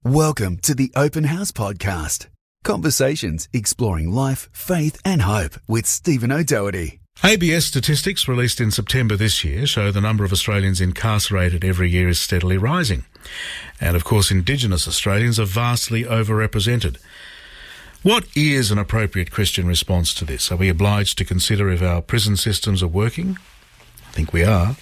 Welcome to the Open House Podcast. Conversations exploring life, faith and hope with Stephen O'Doherty. ABS statistics released in September this year show the number of Australians incarcerated every year is steadily rising. And of course, Indigenous Australians are vastly overrepresented. What is an appropriate Christian response to this? Are we obliged to consider if our prison systems are working? I think we are.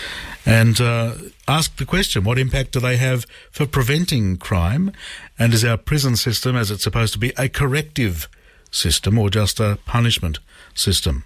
And ask the question, what impact do they have for preventing crime? And is our prison system, as it's supposed to be, a corrective system or just a punishment system?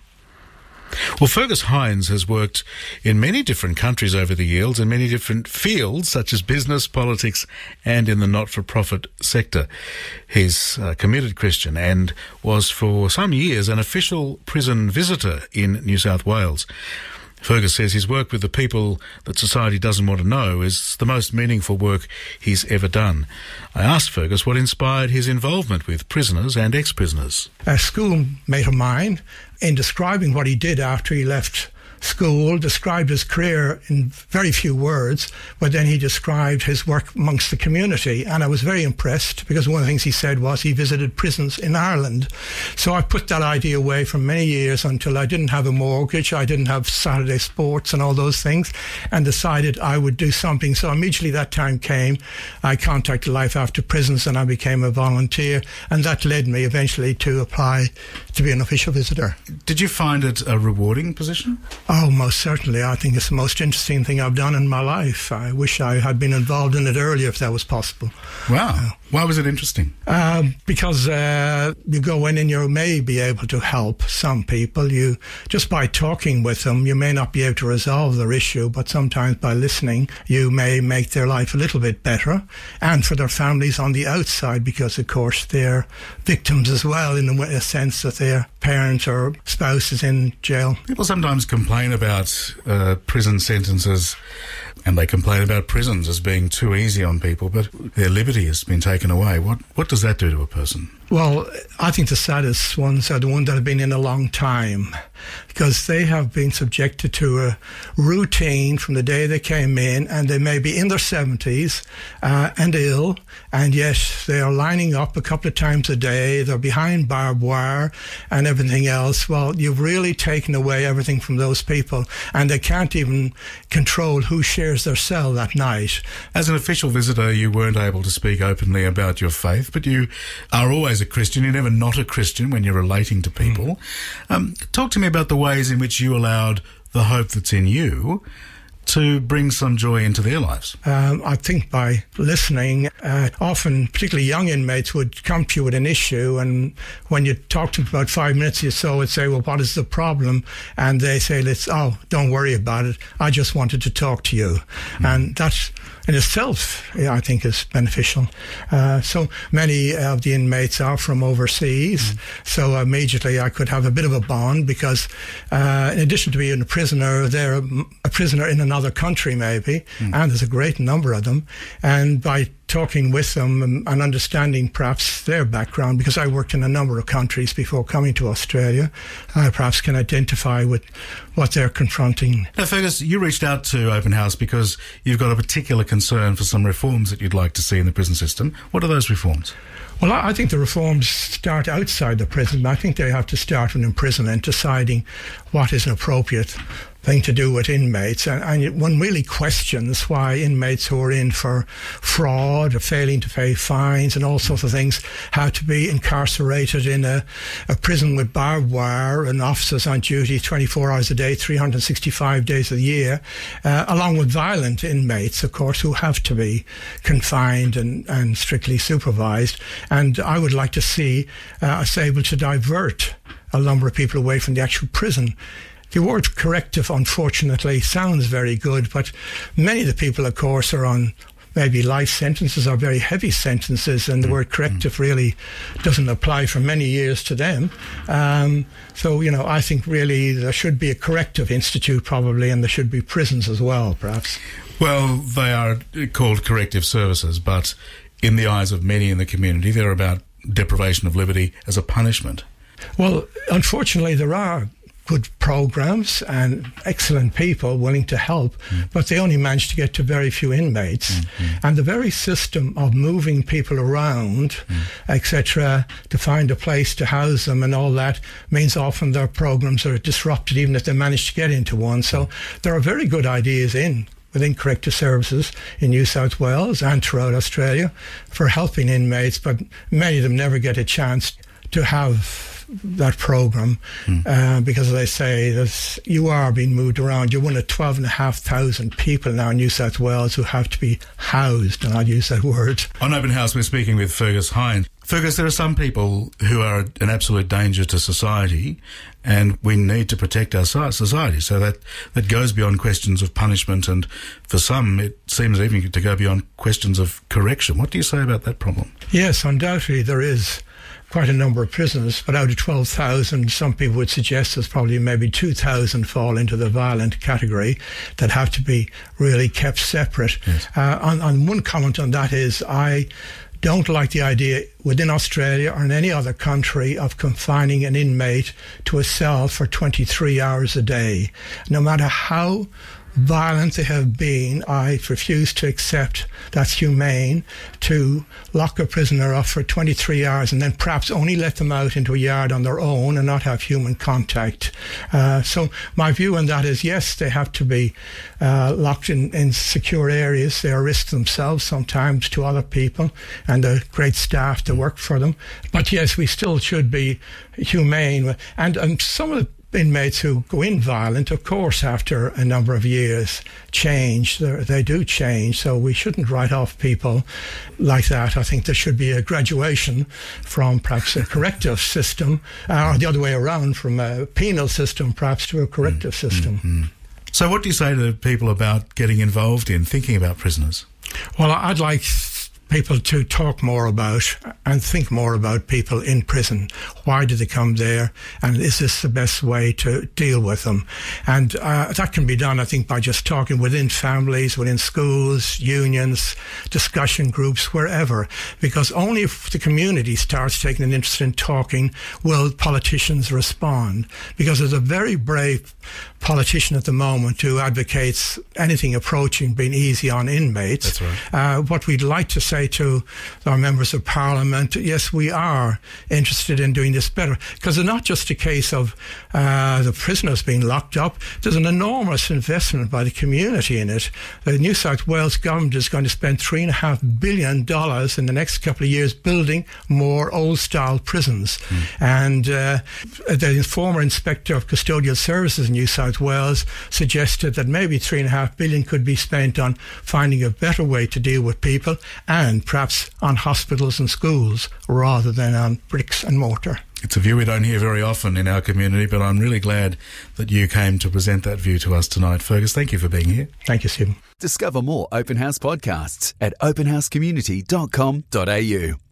Well, Fergus Hines has worked in many different countries over the years in many different fields, such as business, politics, and in the not-for-profit sector. He's a committed Christian and was for some years an official prison visitor in New South Wales. Fergus says his work with the people that society doesn't want to know is the most meaningful work he's ever done. I asked Fergus what inspired his involvement with prisoners and ex-prisoners. A schoolmate of mine, in describing what he did after he left school, described his career in very few words, but then he described his work amongst the community. And I was very impressed because one of the things he said was he visited prisons in Ireland. So I put that idea away for many years until I didn't have a mortgage, I didn't have Saturday sports and all those things, and decided I would do something. So immediately that time came, I contacted Life After Prisons and I became a volunteer, and that led me eventually to apply to be an official visitor. Did you find it a rewarding position? Oh, most certainly. I think it's the most interesting thing I've done in my life. I wish I had been involved in it earlier if that was possible. Wow. Why was it interesting? Because you go in and you may be able to help some people. You just by talking with them, you may not be able to resolve their issue, but sometimes by listening, you may make their life a little bit better, and for their families on the outside, because of course they're victims as well in a sense that their parent or spouse is in jail. People sometimes complain about prison sentences, and they complain about prisons as being too easy on people, but their liberty has been taken away. What does that do to a person? Well, I think the saddest ones are the ones that have been in a long time, because they have been subjected to a routine from the day they came in, and they may be in their 70s and ill, and yet they are lining up a couple of times a day, they're behind barbed wire and everything else. Well, you've really taken away everything from those people, and they can't even control who shares their cell that night. As an official visitor, you weren't able to speak openly about your faith, but you are always a Christian. You're never not a Christian when you're relating to people. Talk to me about the ways in which you allowed the hope that's in you to bring some joy into their lives. I think by listening, often particularly young inmates would come to you with an issue, and when you talk to them for about 5 minutes or so, would say, well, what is the problem? And they say, don't worry about it, I just wanted to talk to you. And that's in itself, I think, is beneficial. So many of the inmates are from overseas, so immediately I could have a bit of a bond, because in addition to being a prisoner, they're a prisoner in another country maybe, and there's a great number of them, and by talking with them and understanding perhaps their background, because I worked in a number of countries before coming to Australia, I perhaps can identify with what they're confronting. Now, Fergus, you reached out to Open House because you've got a particular concern for some reforms that you'd like to see in the prison system. What are those reforms? Well, I think the reforms start outside the prison. I think they have to start with imprisonment, deciding what is an appropriate thing to do with inmates. And one really questions why inmates who are in for fraud or failing to pay fines and all sorts of things have to be incarcerated in a prison with barbed wire and officers on duty 24 hours a day, 365 days a year, along with violent inmates, of course, who have to be confined and strictly supervised. And I would like to see us able to divert a number of people away from the actual prison. The word corrective, unfortunately, sounds very good, but many of the people, of course, are on maybe life sentences or very heavy sentences, and the word corrective really doesn't apply for many years to them. So, I think really there should be a corrective institute probably, and there should be prisons as well, perhaps. Well, they are called corrective services, but in the eyes of many in the community, they're about deprivation of liberty as a punishment. Well, unfortunately, there are good programs and excellent people willing to help, but they only managed to get to very few inmates. And the very system of moving people around, etc., to find a place to house them and all that means often their programs are disrupted even if they manage to get into one. So there are very good ideas within corrective services in New South Wales and throughout Australia for helping inmates, but many of them never get a chance to have that program because, as I say, you are being moved around. You're one of 12,500 people now in New South Wales who have to be housed, and I'll use that word. On Open House, we're speaking with Fergus Hine. Fergus, there are some people who are an absolute danger to society, and we need to protect our society. So that goes beyond questions of punishment, and for some it seems even to go beyond questions of correction. What do you say about that problem? Yes, undoubtedly there is quite a number of prisoners, but out of 12,000, some people would suggest there's probably maybe 2,000 fall into the violent category that have to be really kept separate. Yes. On one comment on that is, I don't like the idea within Australia or in any other country of confining an inmate to a cell for 23 hours a day. No matter how violent they have been, I refuse to accept that's humane to lock a prisoner up for 23 hours and then perhaps only let them out into a yard on their own and not have human contact. So my view on that is, yes, they have to be locked in secure areas. They are risks themselves sometimes to other people and the great staff to work for them. But yes, we still should be humane. And some of the inmates who go in violent, of course, after a number of years change. They do change, so we shouldn't write off people like that. I think there should be a graduation from perhaps a corrective system, or the other way around, from a penal system perhaps to a corrective system. So what do you say to people about getting involved in thinking about prisoners? Well, I'd like people to talk more about and think more about people in prison. Why do they come there? And is this the best way to deal with them? And that can be done, I think, by just talking within families, within schools, unions, discussion groups, wherever. Because only if the community starts taking an interest in talking will politicians respond. Because there's a very brave politician at the moment who advocates anything approaching being easy on inmates. That's right. What we'd like to say to our members of parliament, yes, we are interested in doing this better, because it's not just a case of the prisoners being locked up. There's an enormous investment by the community in it. The New South Wales government is going to spend $3.5 billion in the next couple of years building more old-style prisons. And the former Inspector of Custodial Services in New South Wales suggested that maybe $3.5 billion could be spent on finding a better way to deal with people, and perhaps on hospitals and schools rather than on bricks and mortar. It's a view we don't hear very often in our community, but I'm really glad that you came to present that view to us tonight. Fergus, thank you for being here. Thank you, Stephen. Discover more Open House podcasts at openhousecommunity.com.au.